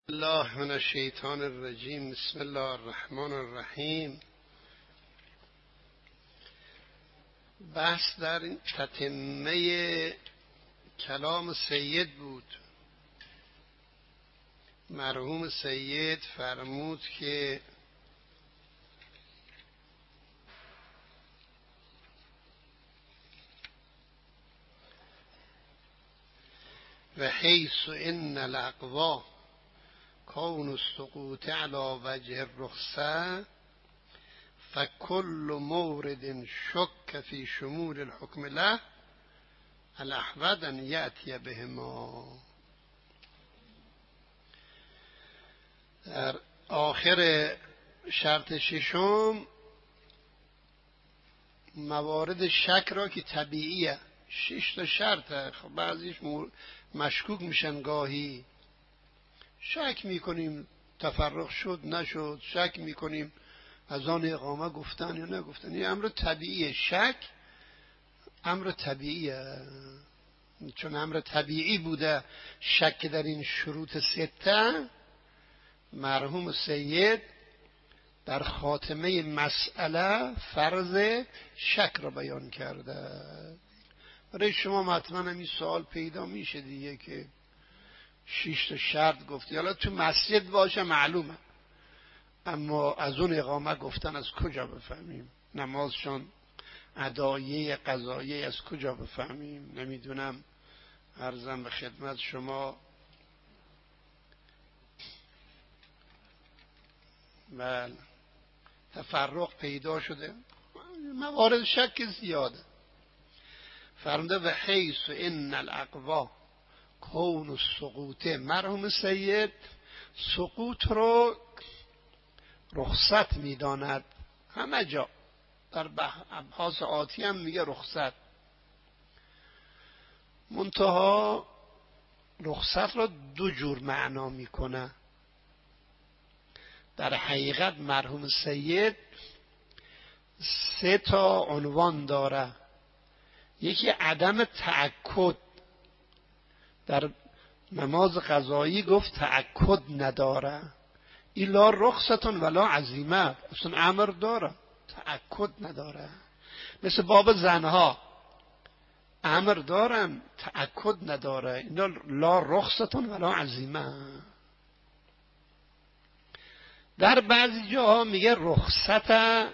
الله من الشیطان الرجیم. بسم الله الرحمن الرحیم. بحث در تتمه کلام سید بود. مرحوم سید فرمود که و حیث ان الاقوا کون السقوط علی وجه الرخصه فکل مورد شک فی شمول الحکم له الاحوط ان یأتی بهما. در آخر شرط ششم موارد شک را که طبیعیه، 6 تا شرطه، خب بعضیش مشکوک میشن، گاهی شک میکنیم تفرق شد نشد، شک میکنیم از آن اقامه گفتن یا نگفتن. این امر طبیعیه. شک امر طبیعیه، چون امر طبیعی بوده شک در این شروط 6. مرحوم سید در خاتمه مسئله فرض شک را بیان کرده. برای شما حتما این سوال پیدا میشه دیگه که 6 تا شرط گفتی، حالا تو مسجد باشه معلومه، اما از اون اقامه گفتن از کجا بفهمیم؟ نمازشان ادایه قضایه از کجا بفهمیم؟ نمیدونم. عرضم به خدمت شما بله تفرق پیدا شده، موارد شک زیاده. فرموده و حیث ان الاقوا کون السقوط، مرحوم سید سقوط رو رخصت میداند. همه جا در ابحاث آتی هم میگه رخصت، منتها رخصت را 2 جور معنا میکنه. در حقیقت مرحوم سید 3 تا عنوان داره. یکی عدم تأکد، در نماز قضایی گفت تأکد نداره، ایلا رخصتون ولا عزیمت، اصلا امر داره تأکد نداره. مثل باب زنها امر دارن تأکد نداره، اینا لا رخصتون ولا عزیمت. در بعضی جاها میگه رخصت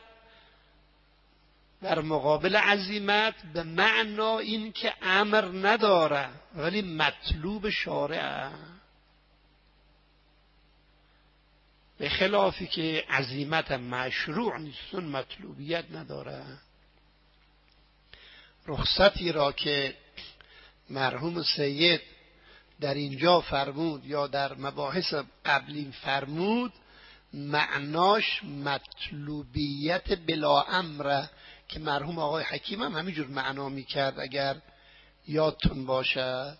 در مقابل عزیمت به معنا این که امر نداره ولی مطلوب شارعه، به خلافی که عزیمت مشروع نیست، مطلوبیت نداره. رخصتی را که مرحوم سید در اینجا فرمود یا در مباحث قبلی فرمود، معناش مطلوبیت بلا امره که مرحوم آقای حکیم هم همینجور معنا میکرد اگر یادتون باشه.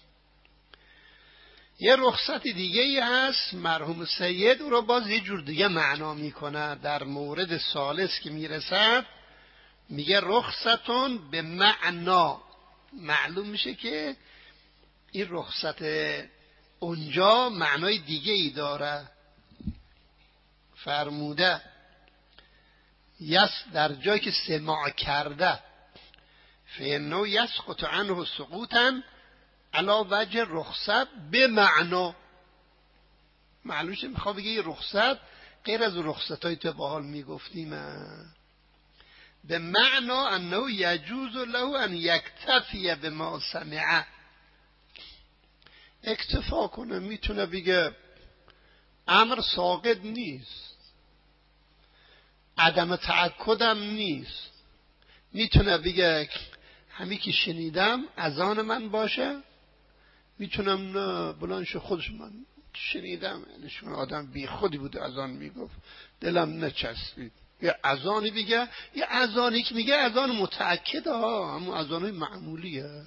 یه رخصت دیگه ای هست مرحوم سید او رو باز یه جور دیگه معنا میکنه. در مورد ثالث که میرسد میگه رخصتون به معنا، معلوم میشه که این رخصت اونجا معنای دیگه ای داره. فرموده در جایی که سماع کرده فإنه یسقط عنه سقوطا علی وجه رخصت به معنا، معلومه میخواد بگه رخصت غیر از رخصتای تو با حال میگفتیم، به معنا انه یجوز له ان یکتفی بما سمع، اکتفا کنه، میتونه بگه امر ساقط نیست، عدم تأکدم نیست، میتونه بگه همین که شنیدم اذان من باشه، میتونم نه بلانش خودش من شنیدم، یعنی آدم بی خودی بود اذان میگفت دلم نچسبید، یه اذانی بگه، یه اذانی که میگه اذان متأکده ها، همون اذانای معمولیه.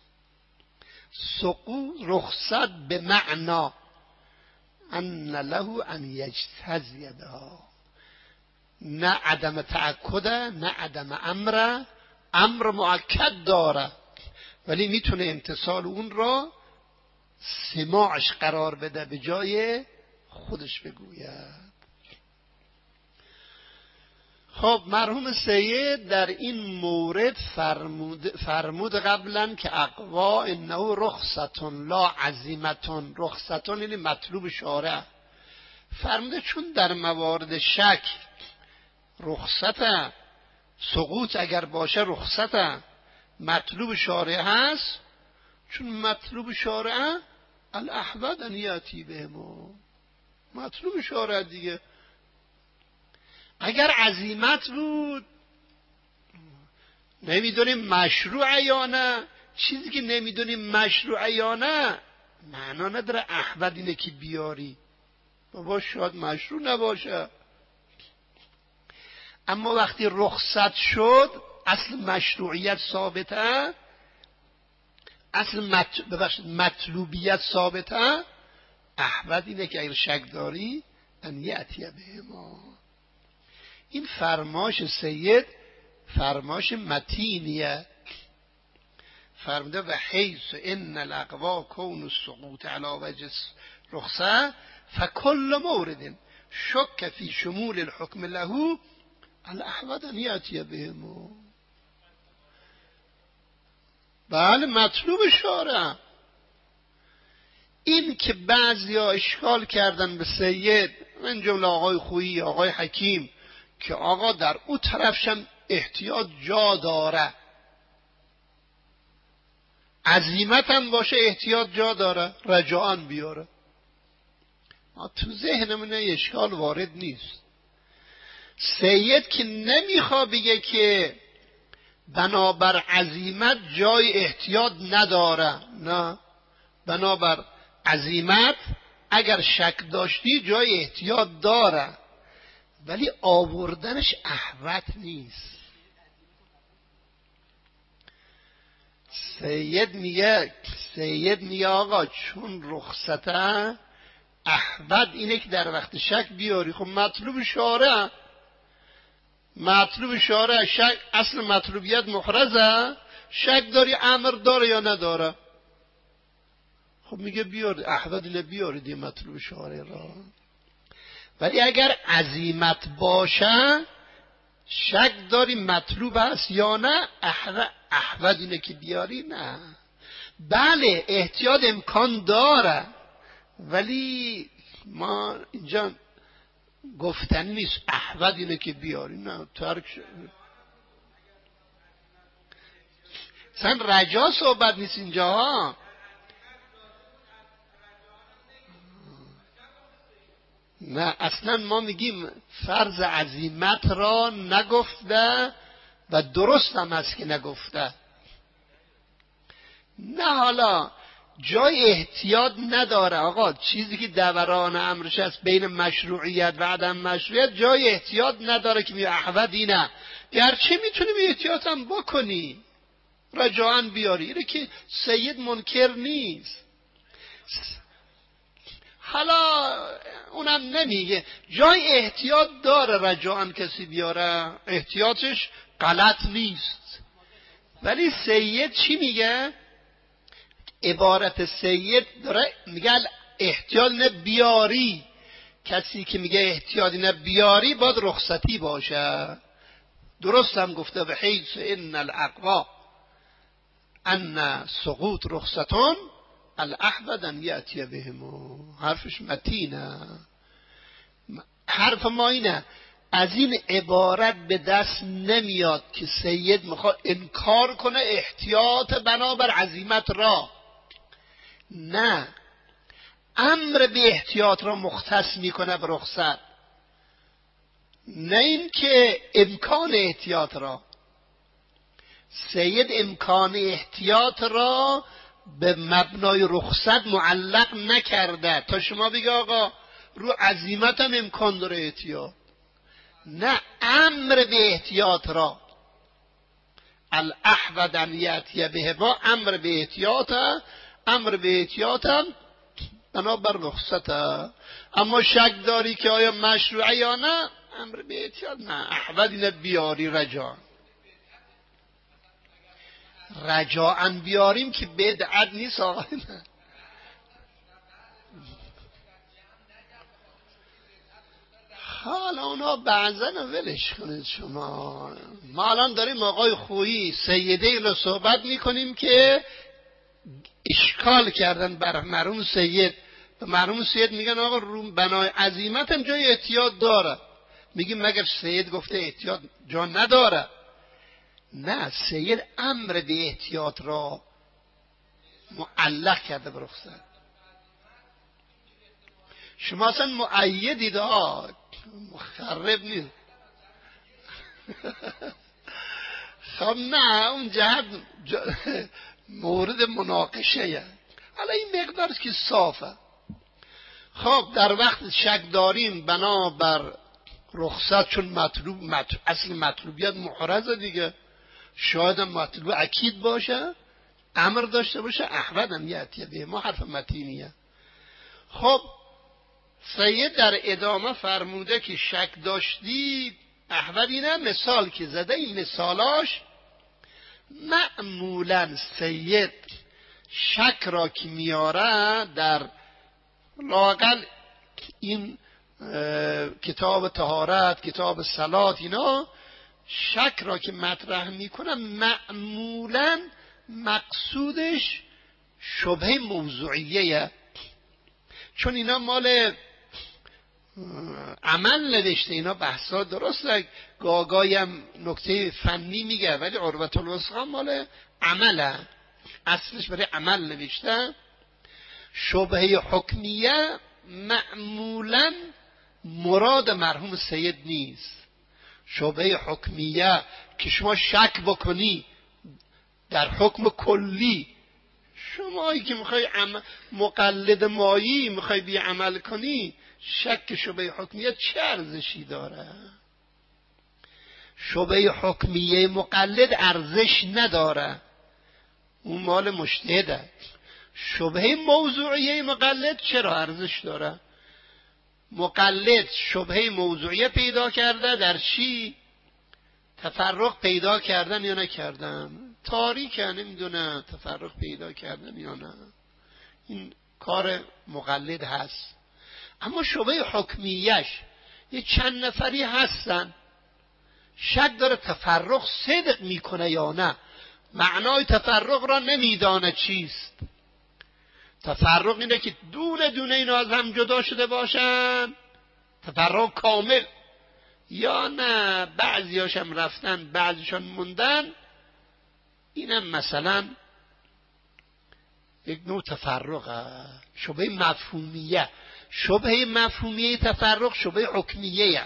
سقوط رخصت به معنا ان له ان یجتزی بها، نه عدم تأکده نه عدم امره، امر مؤکد داره ولی میتونه امتصال اون را سماعش قرار بده به جای خودش بگوید. خب مرحوم سید در این مورد فرمود قبلا که اقوا انه رخصتون لا عزیمتون. رخصتون یعنی مطلوب شارع. فرموده چون در موارد شک رخصت، سقوط اگر باشه رخصت، مطلوب شارع هست، چون مطلوب شارع الاحوط ان یاتی بهما، مطلوب شارع دیگه. اگر عزیمت بود نمیدونیم مشروع یا نه، چیزی که نمیدونیم مشروع یا نه معنا نداره احوط اینه که بیاری، بابا شاید مشروع نباشه. اما وقتی رخصت شد اصل مشروعیت ثابته، اصل مطلوبیت ثابته، احوط اینه که اگر شک داری ان یأتی بهما. این فرماش سید فرماش متینیه. فرموده و حیث ان الاقوا کون السقوط علی وجه رخصه فکل مورد شک فی شمول الحکم له الاحوط ان یأتی بهما. بله مطلوب شارع. این که بعضیا اشکال کردن به سید، من جمله آقای خویی، آقای حکیم، که آقا در او طرفشم احتیاط جا داره، عزیمت هم باشه احتیاط جا داره، رجاءن بیاره. تو ذهنمون اشکال وارد نیست. سید که نمیخوا بگه که بنابر عزیمت جای احتیاط نداره، نه، بنابر عزیمت اگر شک داشتی جای احتیاط داره، ولی آوردنش احوط نیست. سید میگه آقا چون رخصته احوط اینه که در وقت شک بیاری. خب مطلوب شارع، مطلوب شارع شک، اصل مطلوبیت محرزه، شک داری امر داره یا نداره. خب میگه بیار احوط اینه، بیاری دی مطلوب شارع را. ولی اگر عزیمت باشه شک داری مطلوب هست یا نه، احوط اینه که بیاری. نه، بله احتیاط امکان داره، ولی ما اینجا گفتن نیست احوط اینه که بیاری، نه، ترک شد. اصلا رجا صحبت نیست اینجا ها. نه اصلا ما میگیم فرض عزیمت را نگفته و درست هم هست که نگفته. نه حالا جای احتیاط نداره آقا، چیزی که دوران امرش هست بین مشروعیت و عدم مشروعیت جای احتیاط نداره که میگه احوط اینه، گرچه میتونیم احتیاط هم بکنی، رجاءن بیاری، اینه که سید منکر نیست. حالا اونم نمیگه جای احتیاط داره رجاءن کسی بیاره، احتیاطش غلط نیست. ولی سید چی میگه؟ عبارت سید داره میگه احتیاط نه بیاری. کسی که میگه احتیاط نه بیاری باید رخصتی باشه. درست هم گفته به حیث ان الاقوا ان سقوط رخصتون الاحوط ان یأتی بهما. حرفش متینه. حرف ما اینه، از این عبارت به دست نمیاد که سید میخواد انکار کنه احتیاط بنابر عزیمت را. نه، امر به احتیاط را مختص میکنه به رخصت، نه این که امکان احتیاط را. سید امکان احتیاط را به مبنای رخصت معلق نکرده تا شما بگه آقا رو عزیمت هم امکان داره احتیاط. نه، امر به احتیاط را الاحوط ان یأتی بهما، امر به احتیاط، امر به احتیاط هم بنابر رخصت. اما شک داری که آیا مشروعه یا نه، امر به احتیاط نه، احوط اینه بیاری رجاءن بیاریم که بدعت نیست آقا. حالا اونا بعضا ولش کنید شما. ما الان داریم آقای خویی سیده رو صحبت میکنیم که اشکال کردن بر مرحوم سید. به مرحوم سید میگن آقا بنای عزیمت هم جای احتیاط داره. میگیم مگر سید گفته احتیاط جا نداره؟ نه، سید امر به احتیاط را معلق کرده به رخصت. شما اصلا مؤیدید، مخرب نیست. خب نه، اون جهت مورد مناقشه. حالا این مقدار که صافه. خب در وقت شک داریم بنابر رخصت، چون اصل مطلوبیت محرزه دیگه، شاید هم مطلوب اکید باشه، امر داشته باشه، احوال هم یعطیه به ما حرف متینیه. خب سید در ادامه فرموده که شک داشتی احوال اینه. مثال که زده، این مثالاش معمولا سید شک را که میاره در لااقل این کتاب طهارت، کتاب صلات، اینا شک را که مطرح میکنه معمولا مقصودش شبهه موضوعیه، چون اینا مال عمل نوشته. اینا بحثا درسته، گاگایی هم نکته فنی میگه، ولی عروة الوثقی مال عمله، اصلش برای عمل نوشته. شبهه حکمیه معمولا مراد مرحوم سید نیست. شبهه حکمیه که شما شک بکنی در حکم کلی، شمایی که میخوای مقلد مایی میخوای بی عمل کنی، شک شبهه حکمیه چه ارزشی داره؟ شبهه حکمیه مقلد ارزش نداره، اون مال مجتهده. شبهه موضوعیه مقلد چرا ارزش داره؟ مقلد شبهه موضوعیه پیدا کرده در چی؟ تفرق پیدا کردن یا نکردن؟ تاریکه، نمیدونه تفرق پیدا کردن یا نه. این کار مقلد هست. اما شبهه حکمیش یه چند نفری هستن، شک داره تفرق صدق میکنه یا نه، معنای تفرق را نمیدانه چیست. تفرق اینه که دونه دونه اینا از هم جدا شده باشن، تفرق کامل، یا نه بعضیاش هم رفتن بعضیشان موندن. اینم مثلا یک نوع تفرقه، شبهه مفهومیه. شبهه مفهومیه تفرق شبهه حکمیه.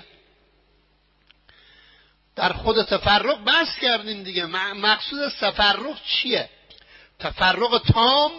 در خود تفرق بحث کردیم دیگه. مقصود از تفرق چیه؟ تفرق تام،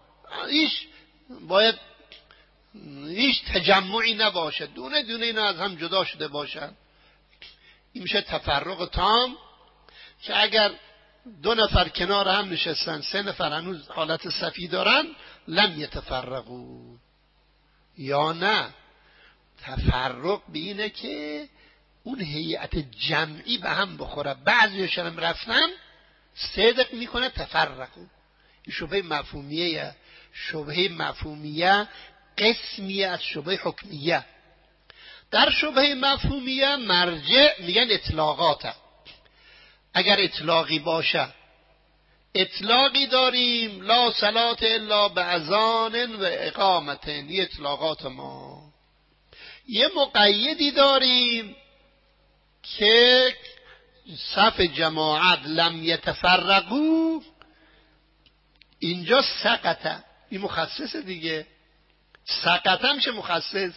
هیچ تجمعی نباشه، دونه دونه اینا از هم جدا شده باشن. این میشه تفرق تام، که اگر 2 نفر کنار هم نشستن، 3 نفر هنوز حالت صفی دارن، لم یتفرقوا. یا نه، تفرق به اینه که اون هیئت جمعی به هم بخوره، بعضیش هم رفتن، صدق میکنه تفرقوا. این شبهه مفهومیه. شبهه مفهومیه قسمیه از شبهه حکمیه. در شبهه مفهومیه مرجع میگن اطلاقاته. اگر اطلاقی باشه، اطلاقی داریم لا صلاة الا باذان و اقامت، این اطلاقات ما. یه مقیدی داریم که صف جماعت لم یتفرقوا، اینجا سقطه، این مخصصه دیگه، سقطه میشه مخصص.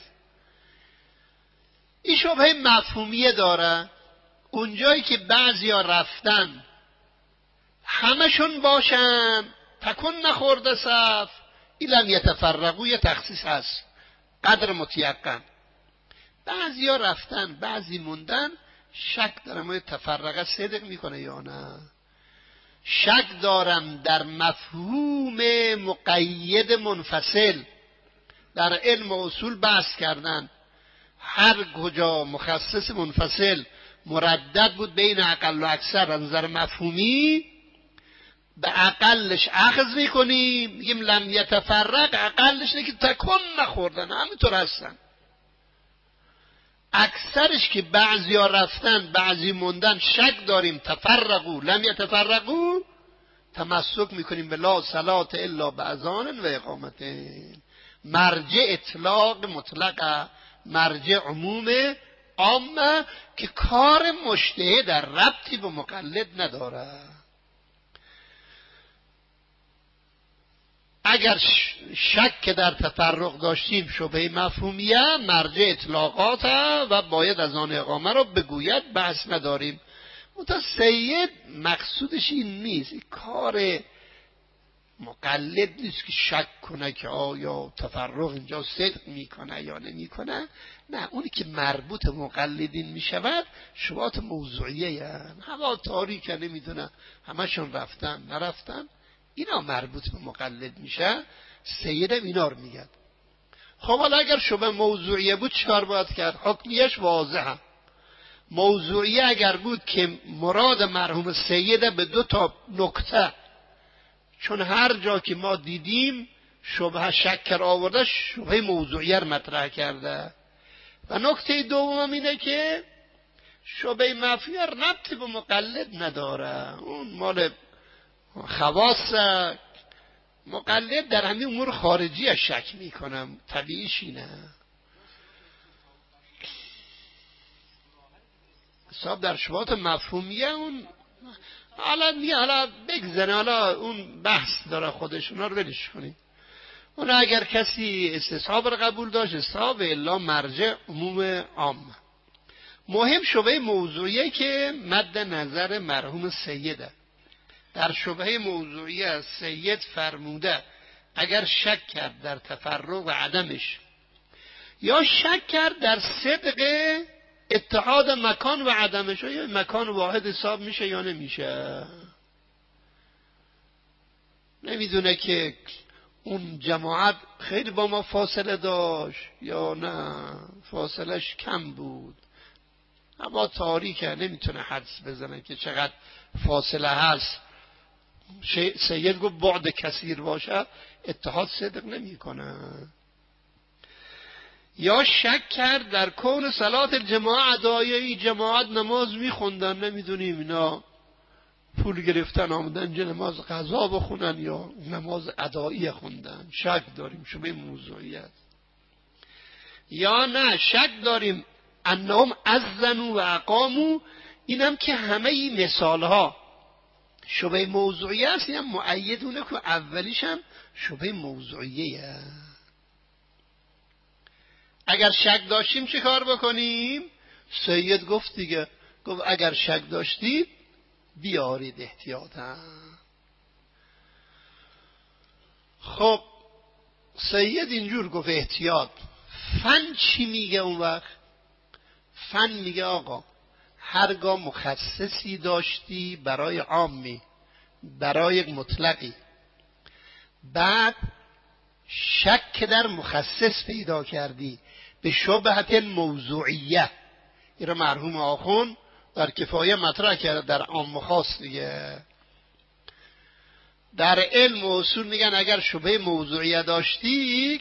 این شبهه مفهومیه داره، اونجایی که بعضیا رفتن همشون باشن، تکن نخورده صف، این لم یتفرقوا یه تخصیص هست، قدر متیقن. بعضیا رفتن بعضی موندن، شک دارم آیا تفرقه صدق میکنه یا نه. شک دارم در مفهوم مقید منفصل. در علم و اصول بحث کردن، هر کجا مخصص منفصل مردد بود بین اقل و اکثر، از نظر مفهومی به اقلش اخذ میکنیم، میگیم لم یتفرق. اقلش اینه که تکون نخوردن، همینطور هستن. اکثرش که بعضی ها رفتن بعضی موندن، شک داریم تفرقوا لم یتفرقوا، تمسک میکنیم به لا صلاة الا باذان و اقامتین. مرجع اطلاق مطلقه، مرجع عموم عامه که کار مجتهد در ربطی به مقلد نداره. اگر شک در تفرق داشتیم شبهه مفهومیه، مرجع اطلاقات و باید از آن اقامه رو بگوید، بحث نداریم. منتها سید مقصودش این نیست، این کار مقلد نیست که شک کنه که آیا تفرق اینجا صدق میکنه یا نمیکنه. نه، اونی که مربوط مقلدین میشود شبهات موضوعیه، یعنی هوا تاریکه، نمیدونه همشون رفتن نرفتن، اینا مربوط به مقلد میشه. سیدم اینا رو میگه. خب حالا اگر شبه موضوعیه بود چیکار باید کرد؟ حکمیش واضحه. موضوعیه اگر بود که مراد مرحوم سیده به 2 نکته، چون هر جا که ما دیدیم شبه شکر آورده شبه موضوعیه رو مطرح کرده. و نکته دوم اینه که شبه مفهومیه ربطی به مقلد نداره، اون مال خواص مقلد در همین امور خارجی شک میکنم، طبیعیش اینه. حساب در شبهات مفهومیه اون حالا بگذره، حالا اون بحث داره خودش، اونا رو ولش کنیم. اون اگر کسی استصحاب رو قبول داشت استصحاب، الا مرجع عموم عام. مهم شبهه موضوعیه که مد نظر مرحوم سیده. در شبهه موضوعیه سید فرموده اگر شک کرد در تفرق و عدمش، یا شک کرد در صدق اتحاد مکان و عدمش، یا مکان واحد حساب میشه یا نمیشه، نمیدونه که اون جماعت خیلی با ما فاصله داشت یا نه فاصلش کم بود، اما تاریکه، نمیتونه حدس بزنه که چقدر فاصله هست. سید گفت بعد کثیر باشه اتحاد صدق نمی کنه. یا شک کرد در کون صلات الجماعه ادایی، جماعت نماز میخوندن، نمیدونیم اینا پول گرفتن آمدن جه نماز قضا بخونن یا نماز ادایی خوندن، شک داریم شبه موضوعیت. یا نه شک داریم انهم اذنوا و اقاموا، اینم که همه این مثال ها شبه موضوعیه است، اینم مؤیدونه که اولیش هم شبه موضوعیه. اگر شک داشتیم چه کار بکنیم؟ سید گفت دیگه، گفت اگر شک داشتید بیارید احتیاطا. خب سید اینجور گفت احتیاط. فن چی میگه اون وقت؟ فن میگه آقا هرگاه مخصصی داشتی برای عامی، برای یک مطلقی، بعد شک در مخصص پیدا کردی به شبهت موضوعیه، این رو مرحوم آخون در کفایه مطرح کرده در عام و خاص دیگه. در علم و اصول میگن اگر شبه موضوعیه داشتی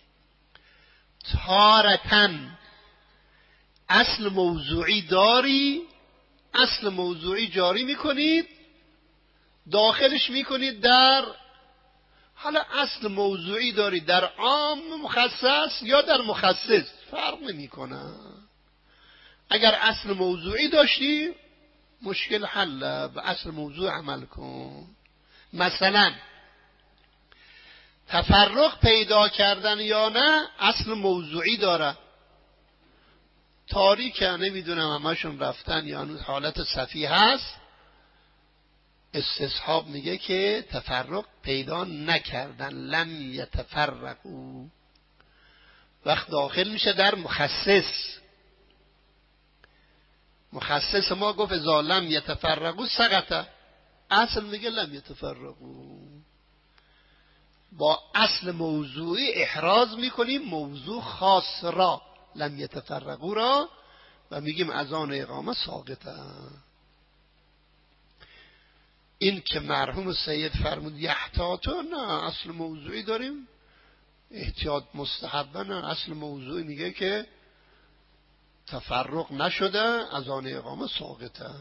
تارتن اصل موضوعی داری، اصل موضوعی جاری میکنید، داخلش میکنید در، حالا اصل موضوعی داری در عام مخصص یا در مخصص فرق نمیکنه. اگر اصل موضوعی داشتی مشکل حل، به اصل موضوع عمل کن. مثلا تفرق پیدا کردن یا نه اصل موضوعی داره، تاریکه، نمیدونم همشون رفتن یا هنوز حالت صفی هست، استصحاب میگه که تفرق پیدا نکردن، لم یتفرقوا، وقت داخل میشه در مخصص. مخصص ما گفت اذا لم یتفرقوا سقطه، اصل میگه لم یتفرقوا. با اصل موضوعی احراز میکنیم موضوع خاص را، لم یتفرقوا را، و میگیم از آن اقامه ساقطه. این که مرحوم سید فرمود یحتاطو، نه اصل موضوعی داریم احتیاط مستحبه، نه اصل موضوعی میگه که تفرق نشده از آن اقامه ساقطه.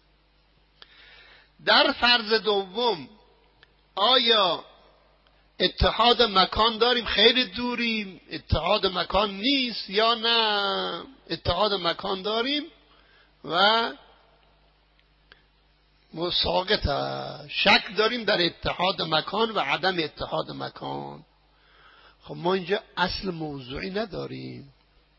در فرض دوم آیا اتحاد مکان داریم؟ خیلی دوریم، اتحاد مکان نیست، یا نه اتحاد مکان داریم و مساقطه. شک داریم در اتحاد مکان و عدم اتحاد مکان. خب ما اینجا اصل موضوعی نداریم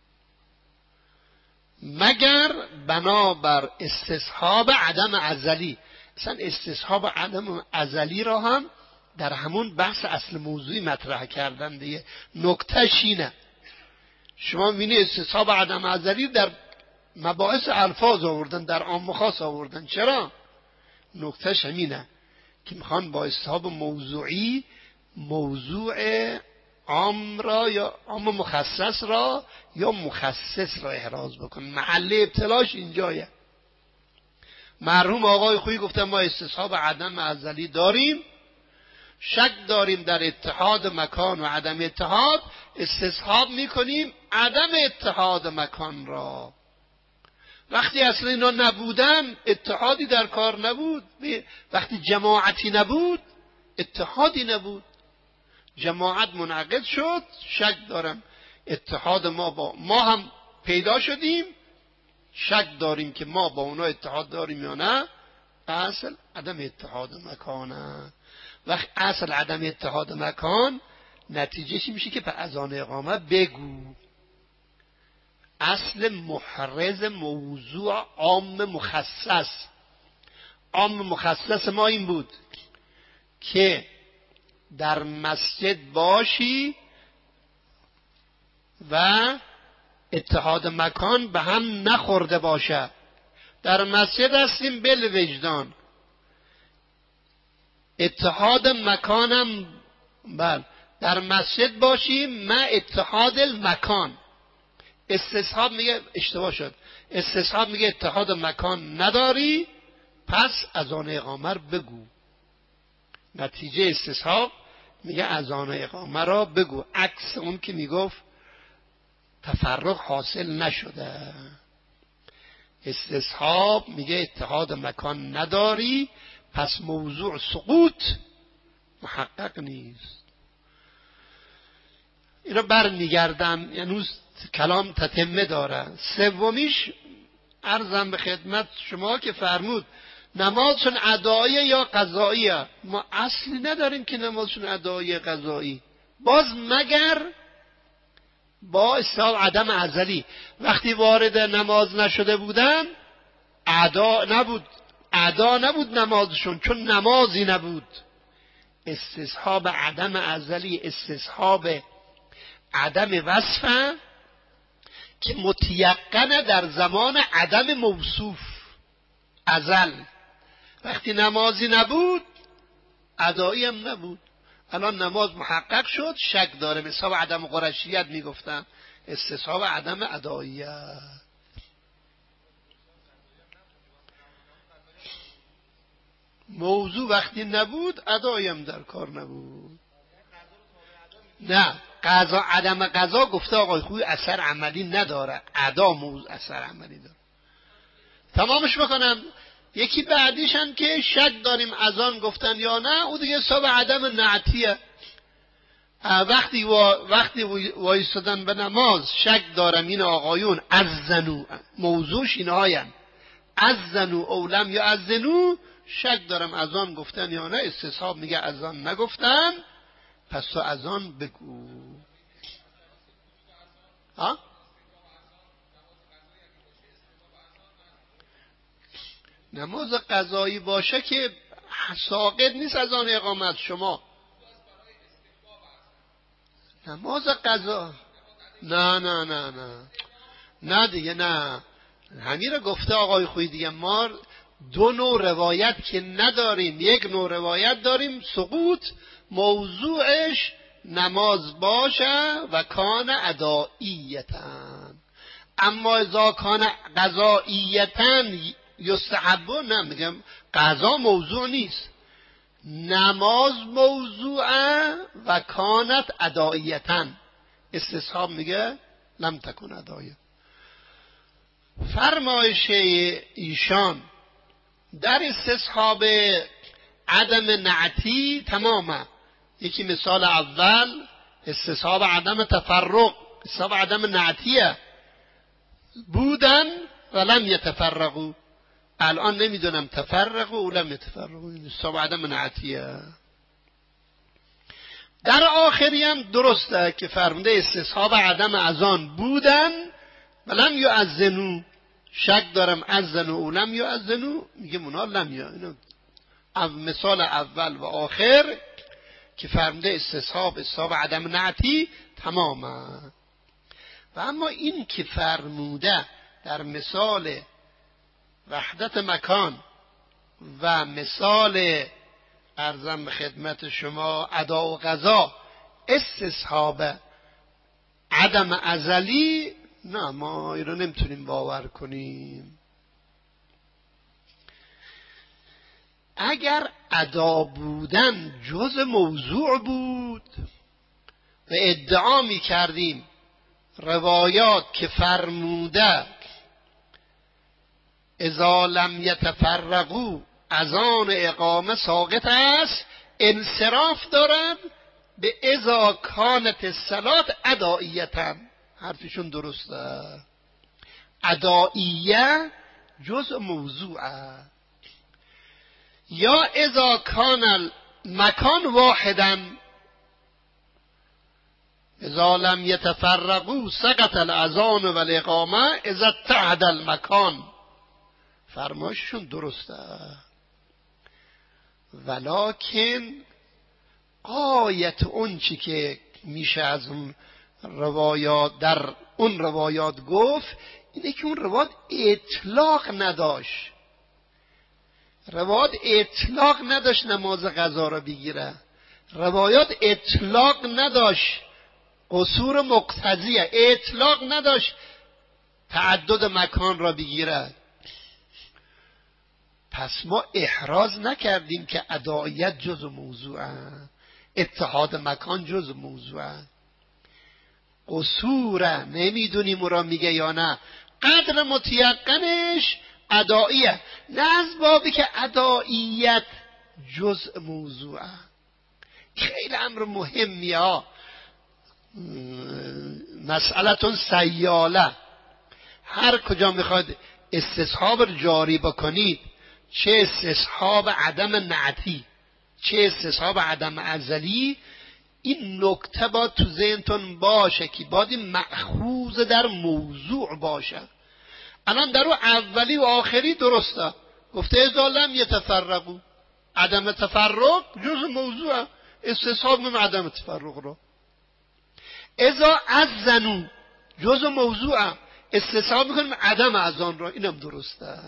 مگر بنابر استصحاب عدم ازلی. اصلا استصحاب عدم ازلی را هم در همون بحث اصل موضوعی مطرح کردن دیگه. نکتهش اینه، شما می‌بینی استصحاب عدم ازلی در مباحث الفاظ آوردن، در عام و خاص آوردن. چرا؟ نکتهش همینه که میخوان با استصحاب موضوعی موضوع عام را یا عام مخصص را یا مخصص را احراز بکن. محل ابتلاش اینجایه. مرحوم آقای خویی گفتن ما استصحاب عدم ازلی داریم، شک داریم در اتحاد مکان و عدم اتحاد، استصحاب میکنیم عدم اتحاد مکان را. وقتی اصلا اینا نبودن اتحادی در کار نبود. وقتی جماعتی نبود اتحادی نبود. جماعت منعقد شد، شک دارم اتحاد ما هم پیدا شدیم، شک داریم که ما با اونا اتحاد داریم یا نه. اصل عدم اتحاد مکانه. وقت اصل عدم اتحاد مکان نتیجهش میشه که به اذان اقامه بگو. اصل محرز موضوع عام مخصص. عام مخصص ما این بود که در مسجد باشی و اتحاد مکان به هم نخورده باشه. در مسجد هستیم بالوجدان، اتحاد مکانم در مسجد باشیم ما اتحاد المکان. استصحاب میگه اشتباه شد، استصحاب میگه اتحاد مکان نداری پس اذان اقامه رو بگو. نتیجه استصحاب میگه اذان اقامه را بگو، عکس اون که میگفت تفرق حاصل نشده. استصحاب میگه اتحاد مکان نداری پس موضوع سقوط محقق نیست. اینا برمیگردم، یعنی کلام تتمه داره. سومیش عرضم به خدمت شما که فرمود نمازشون ادائیه یا قضاییه. ما اصلی نداریم که نمازشون ادائیه قضایی، باز مگر با استصحاب عدم ازلی. وقتی وارد نماز نشده بودن ادا نبود نمازشون، چون نمازی نبود. استصحاب عدم ازلی استصحاب عدم وصفه که متیقنه در زمان عدم موصوف ازل. وقتی نمازی نبود ادایی هم نبود. الان نماز محقق شد، شک داره. مثال عدم قرشیت میگفتن، استصحاب عدم اداییت. موضوع وقتی نبود ادایی هم در کار نبود. نه قضا، عدم قضا گفته آقای خوی اثر عملی نداره، ادا موضوع اثر عملی داره. تمامش بکنم. یکی بعدیشن که شک داریم اذان گفتن یا نه، او دیگه حساب عدم نعتیه. وقتی وایستادن به نماز شک دارم این آقایون اذنو، موضوعش اینهاین اذنو اولم یا اذنو، شک دارم اذان گفتن یا نه، استصحاب میگه اذان نگفتن پس تو اذان بگو. ها؟ نماز قضایی باشه که ساقط نیست از آن اقامت. شما نماز قضا نه دیگه نه. همین رو گفته آقای خویی دیگه. ما دو نوع روایت که نداریم، یک نوع روایت داریم سقوط موضوعش نماز باشه و کان ادائیتن، اما اذا کان قضائیتن یستحبه، نه میگم قضا موضوع نیست، نماز موضوعه و کانت ادائیتن. استصحاب میگه لم تکن ادائیه. فرمایش ایشان در استصحاب عدم نعتی تمامه. یکی مثال اول استصحاب عدم تفرق، استصحاب عدم نعتیه، بودن ولم یتفرقوا، الان نمیدونم تفرقوا و لم یتفرقوا، استصحاب عدم نعتیه. در آخری هم درسته که فرموده استصحاب عدم اذان بودن ولم یؤذنوا، شک دارم اذن و لم یؤذنوا، میگه اونا لم یؤذنوا. مثال اول و آخر که فرموده استصحاب عدم نعتی تمامه. و اما این که فرموده در مثال وحدت مکان و مثال عرضم به خدمت شما ادا و قضا استصحاب عدم ازلی، نه ما این رو نمیتونیم باور کنیم. اگر ادا بودن جز موضوع بود و ادعا می کردیم روایات که فرموده اذا لم یتفرقوا اذان اقامه ساقط است، انصراف دارد به اذا کانت الصلاة ادائیتا. حرفشون درسته، ادائیه جز موضوعه. یا اذا کان المکان واحدا اذا لم یتفرقوا سقط الاذان و الاقامه اذا اتحد المکان. فرمایششون درسته، ولکن غایت اون چی که میشه از اون روایات در اون روایات گفت اینه که اون روایات اطلاق نداشت. روایات اطلاق نداشت نماز قضا را بگیره، روایات اطلاق نداشت قصور مقتضیه، اطلاق نداشت تعدد مکان را بگیره. پس ما احراز نکردیم که ادائیت جز موضوعه، اتحاد مکان جز موضوعه. قصوره نمیدونیم او را میگه یا نه، قدر متیقنش ادائیه، نه از بابی که ادائیت جز موضوعه. خیلی امر مهمیه ها، مسئلتون سیاله. هر کجا میخواد استصحاب رو جاری بکنید، چه استصحاب عدم نعتی چه استصحاب عدم ازلی، این نکته باید تو ذهنتون باشه که باید مأخوذ در موضوع باشه. الان در اون اولی و آخری درسته، گفته اذا لم یتفرقوا، عدم تفرق جز موضوع، استصحاب من عدم تفرق رو. اذا اذنوا جز موضوع، استصحاب میکنیم عدم اذان رو، اینم درسته.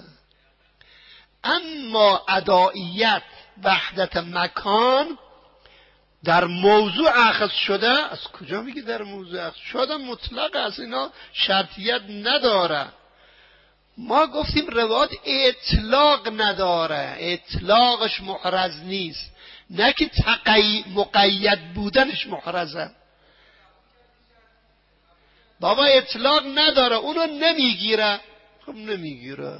اما ادائیت وحدت مکان در موضوع اخذ شده، از کجا میگه در موضوع اخذ شده؟ مطلق است، اینا شرطیت نداره. ما گفتیم روایات اطلاق نداره، اطلاقش محرز نیست، نه که مقید بودنش محرزه. بابا اطلاق نداره، اونو نمیگیره. خب نمیگیره.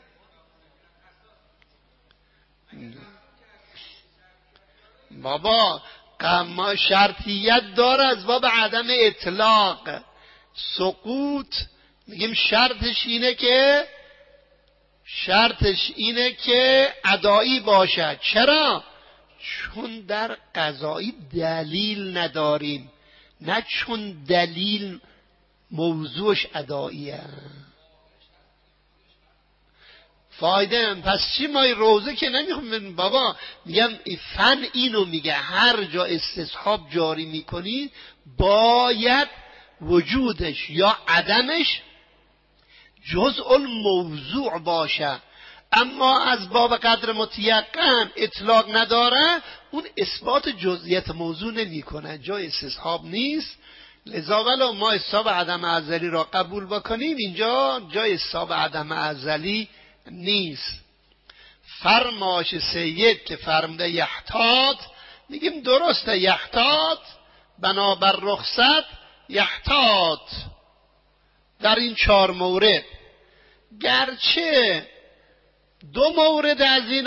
بابا ما شرطیت داره از باب عدم اطلاق. سقوط میگیم شرطش اینه که ادایی باشه. چرا؟ چون در قضایی دلیل نداریم، نه چون دلیل موضوعش اداییه. فایده پس چی؟ ما روزه که نمیخوام. بابا میگم فن اینو میگه هر جا استصحاب جاری میکنی باید وجودش یا عدمش جزء الموضوع باشه. اما از باب قدر متیقن اطلاق نداره، اون اثبات جزئیت موضوع نمیکنه، جای استصحاب نیست. لذا ولو ما استصحاب عدم ازلی را قبول بکنیم، اینجا جای استصحاب عدم ازلی نیست. فرمایش سید که فرموده یحتاط، میگیم درسته، یحتاط بنابر رخصت، یحتاط در این 4 مورد گرچه دو مورد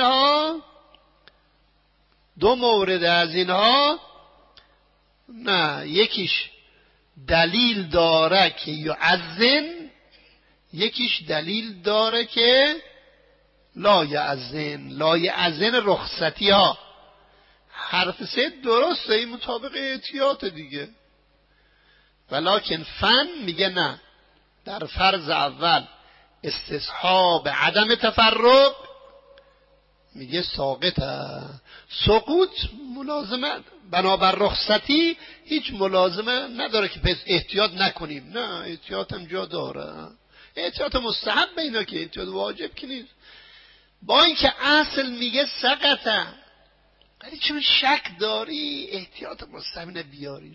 از اینها نه، یکیش دلیل داره که یعزن، یکیش دلیل داره که لا یعزن رخصتی ها. حرف سه درسته، این مطابق احتیاط دیگه. ولکن فن میگه نه، در فرض اول استصحاب عدم تفرق میگه ساقطه. سقوط ملازمه بنابر رخصتی هیچ ملازمه نداره که پس احتیاط نکنیم. نه، احتیاط هم جا داره. احتیاط مستحب اینا، که احتیاط واجب که نیست. با اینکه اصل میگه سقطه، ولی چون شک داری احتیاط مستحب بیاریش.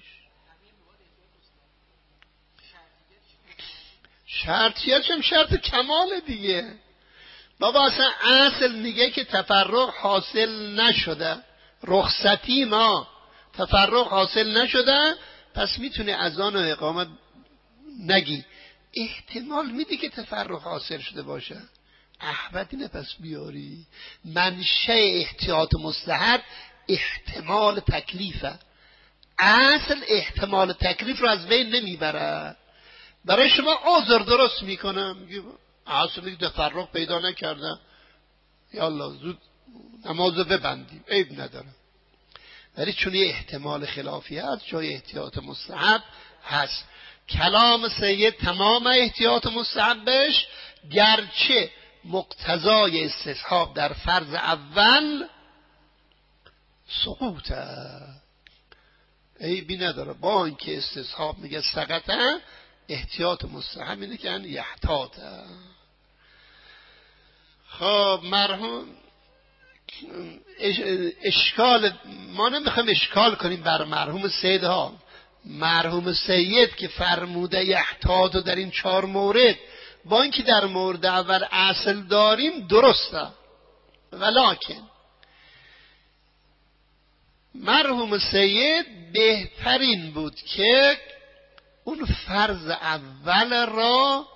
شرطیت هم شرط کمال دیگه. بابا اصلا اصل میگه که تفرق حاصل نشده، رخصتی ما تفرق حاصل نشده، پس میتونه اذان و اقامت نگی. احتمال میدی که تفرق حاصل شده باشه، احوت اینه پس بیاری. منشأ احتیاط مستحب احتمال تکلیفه. اصل احتمال تکلیف رو از بین نمیبره، برای شما عذر درست میکنم. میگه اصلی تفرق پیدا نکردم، یالا زود نمازو ببندیم، عیب نداره. ولی چون یه احتمال خلافی هست، جای احتیاط مستحب هست. کلام سید تمام احتیاط مستحبش، گرچه مقتضای استصحاب در فرض اول سقوطه، عیبی نداره. با اینکه استصحاب میگه سقطه، احتیاط مستحب اینه که یحتاطه. خب مرحوم اشکال ما نمیخوایم اشکال کنیم بر مرحوم سید ها. مرحوم سید که فرموده یحتاط در این 4 مورد، با اینکه در مورد اول اصل داریم درسته، ولکن مرحوم سید بهترین بود که اون فرض اول را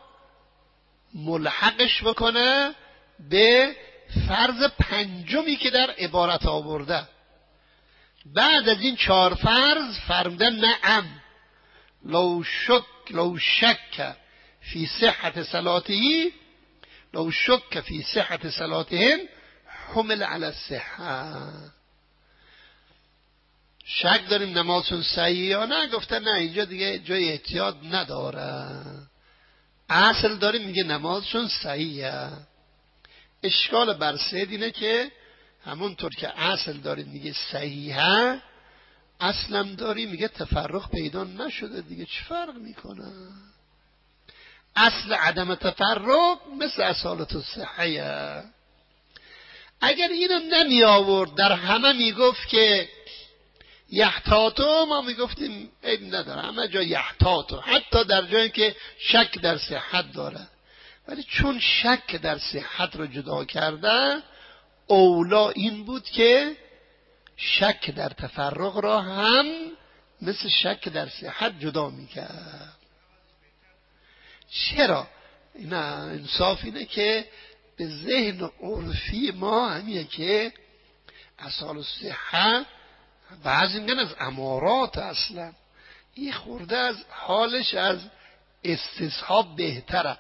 ملحقش بکنه به فرض پنجمی که در عبارت آورده. بعد از این 4 فرض فرمودن نعم لو شک فی صحت صلاته، لو شک فی صحت صلاتهم حمل علی الصحه. شک داریم نمازشون صحیح یا نه، گفتن نه اینجا دیگه جای احتیاط نداره، اصل داریم میگه نمازشون صحیحه. اشکال بر سید اینه که همونطور که اصل داریم میگه صحیحه، اصلم داری میگه تفرق پیدا نشده دیگه، چه فرق میکنه؟ اصل عدم تفرق مثل اصالت الصحه. اگر اینو نمی آورد در همه میگفت که یحتاطو، ما میگفتیم عیب نداره، همه جا یحتاطو، حتی در جایی که شک در صحت داره. ولی چون شک در صحت رو جدا کرده، اولا این بود که شک در تفرق را هم مثل شک در صحت جدا میکرد. چرا؟ نه، انصاف اینه که به ذهن عرفی ما همینه که اصال صحت بعضی میگن از امارات، اصلا این خورده از حالش از استصحاب بهتره.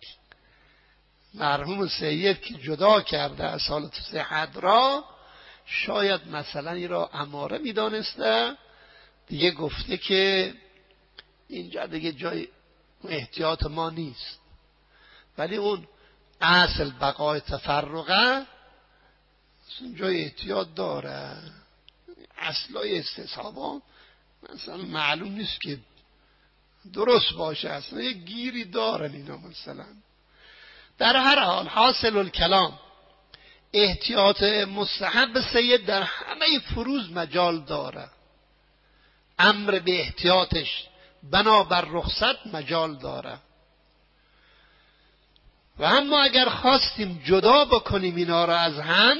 مرحوم سید که جدا کرده اصالت صحت را، شاید مثلا این را اماره میدانسته دیگه، گفته که اینجا دیگه جای احتیاط ما نیست. ولی اون اصل بقای تفرقه جای احتیاط داره. اصلای استصحابا مثلا معلوم نیست که درست باشه، اصلا یه گیری دارن اینا. مثلا در هر حال حاصل الکلام احتیاط مستحب سید در همه فروض مجال داره، امر به احتیاطش بنابر رخصت مجال داره. و اما اگر خواستیم جدا بکنیم اینا را از هم،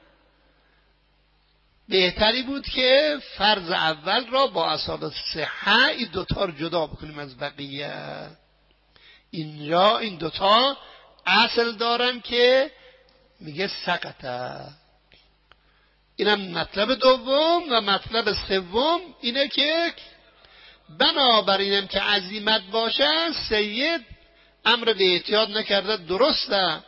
بهتری بود که فرض اول را با اصالت صحه این دوتا را جدا بکنیم از بقیه. اینجا این دوتا اصل دارن که میگه سقطه. اینم مطلب دوم. و مطلب سوم اینه که بنابراینم که عزیمت باشه سید امر به احتیاط نکرده، درسته،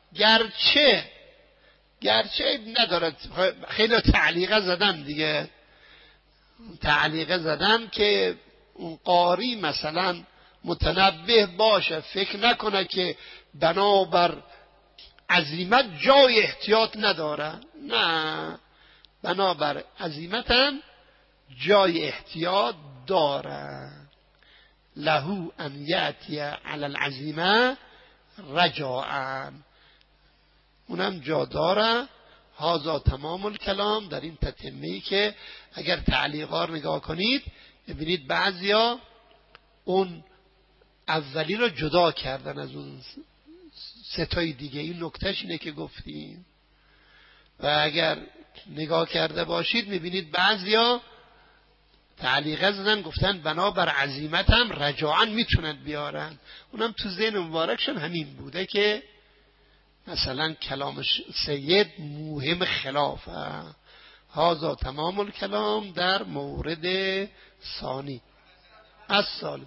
گرچه ندارد. خیلی تعلیقه زدن دیگه، تعلیقه زدن که اون قاری مثلا متنبه باشه، فکر نکنه که بنابر عزیمت جای احتیاط نداره. نه، بنابر عزیمت هم جای احتیاط داره. لهو ان یأتی علی العزیمه رجاء، اونم جا داره. هذا تمام الکلام. در این تتمه‌ای که اگر تعلیقا رو نگاه کنید ببینید بعضیا اون اولی رو جدا کردن از اون ستای دیگه. این نکتهش اینه که گفتیم. و اگر نگاه کرده باشید میبینید بعضیا تعلیقه زدن گفتن بنابر عزیمت هم رجاعا میتونن بیارن. اونم تو ذهن مبارکشون همین بوده که مثلا کلام سید موهم خلافه. هذا تمام الکلام در مورد ثانی. از سال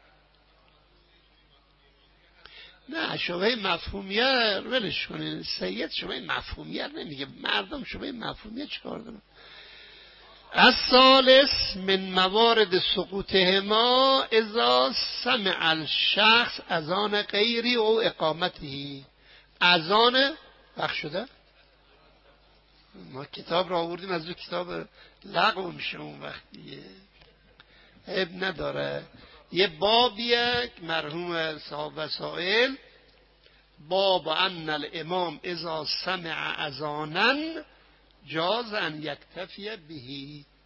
نه، شبهه مفهومیت ولش کنین. سید شبهه مفهومیت نمیگه، مردم شبهه مفهومیت چیکار دارن. الثالث من موارد سقوطهما اذا سمع الشخص اذان غیری او اقامته. اذان وقت شده، ما کتاب را آوردیم از اون کتاب لغو میشه اون وقتیه، عیب نداره. یه بابیه مرحوم صاحب وسائل، باب ان الامام اذا سمع اذانا جاز ان یکتفی بهی.